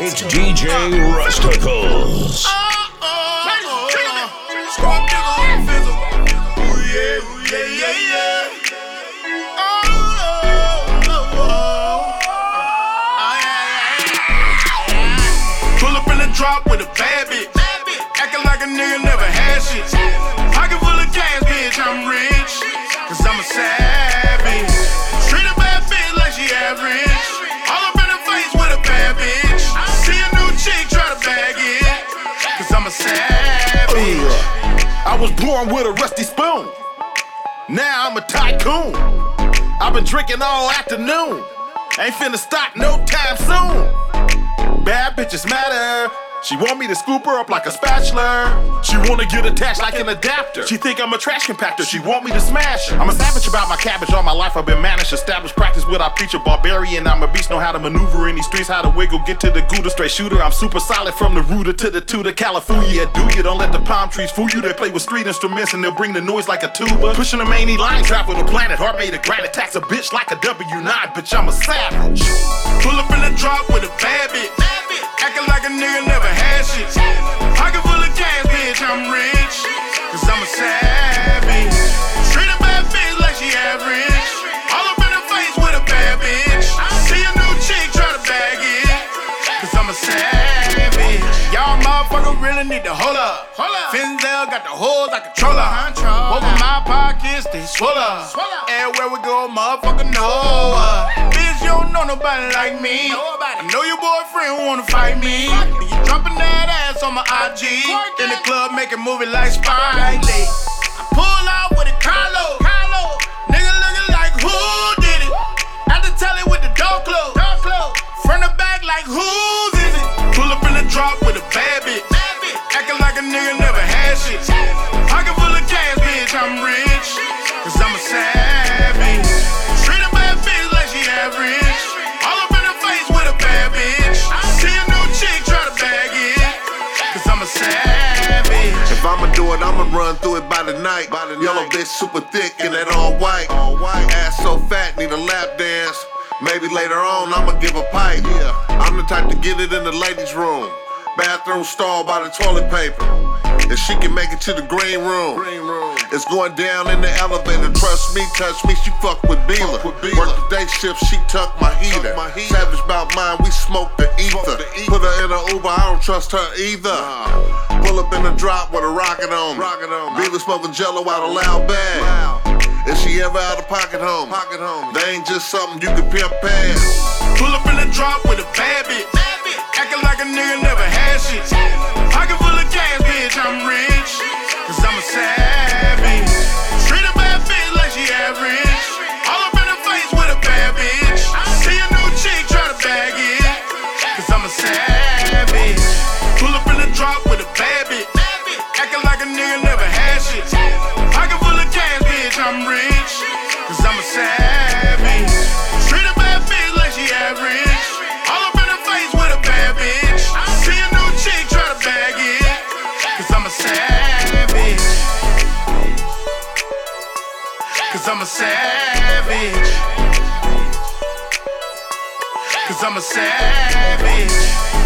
It's DJ Rusticles. Pull up in the drop with a bad bitch. Acting like a nigga never had shit. Pocket full of cash, bitch, I'm rich. Cause I'm a savage. Treat a bad bitch like she average. All up in the face with a bad bitch. See a new chick, try to bag it. Cause I'm a savage. I was born with a rusty spoon. Now I'm a tycoon. I've been drinking all afternoon. Ain't finna stop no time soon. Bad bitches matter. She want me to scoop her up like a spatula. She wanna get attached like an adapter. She think I'm a trash compactor. She want me to smash her. I'm a savage about my cabbage. All my life I've been managed. Established practice what I preach. A barbarian. I'm a beast. Know how to maneuver in these streets. How to wiggle. Get to the Gouda. Straight shooter. I'm super solid from the rooter to the tutor. California. Do you? Don't let the palm trees fool you. They play with street instruments and they'll bring the noise like a tuba. Pushing the main line. Travel the planet. Heart made of granite. Tax a bitch like a W9. Bitch, I'm a savage. Pull up in the drop with a bad bitch. Acting like a nigga never had shit. Pocket full of cash, bitch, I'm rich. Cause I'm a savage. Treat a bad bitch like she average. All up in her face with a bad bitch. See a new chick, try to bag it. Cause I'm a savage. Y'all motherfuckers really need to hold up. Finzel got the hoes I control her. Both of my pockets, they swell up. Everywhere we go, motherfucker know her. Bitch, you don't know nobody like me. I know your boyfriend wanna fight me. You dropping that ass on my IG. In the club making movie like Spike Lee. I pull out with a Carlo. Nigga looking like who did it? Had to tell it with the door closed. Front to back like whose is it? Pull up in the drop with a bad bitch. Acting like a nigga never had shit. Pocket full of cash, bitch, I'm rich. Cause I'm a savage. Treat a bad bitch like she average. All up in her face with a bad bitch. See a new chick, try to bag it. Cause I'm a savage. If I'ma do it, I'ma run through it by the night. Yellow bitch super thick and that all white. Ass so fat, need a lap dance. Maybe later on I'ma give a pipe. I'm the type to get it in the ladies' room. Bathroom stall by the toilet paper. If she can make it to the green room, it's going down in the elevator. Trust me, touch me, she fuck with Beeler. Work the day shift, she tuck my heater. Savage about mine, we smoke the ether. Put her in a Uber, I don't trust her either. Pull up in the drop with a rocket on me. Beeler smoking jello out a loud bag. If she ever out of pocket home, they ain't just something you can pimp past. Pull up in the drop with a bad bitch. Acting like a nigga never had shit. Pocket full of cash, bitch, I'm rich. Cause I'm a savage. Treat a bad bitch like she average. All up in her face with a bad bitch. See a new chick, try to bag it. Cause I'm a savage. Pull up in the drop with a bad bitch. Acting like a nigga never had shit. Pocket full of cash, bitch, I'm rich. Cause I'm a savage. Treat a bad bitch like she average. All up in her face with a bad bitch. See a new chick, try to bag it. Cause I'm a savage. Cause I'm a savage. Cause I'm a savage.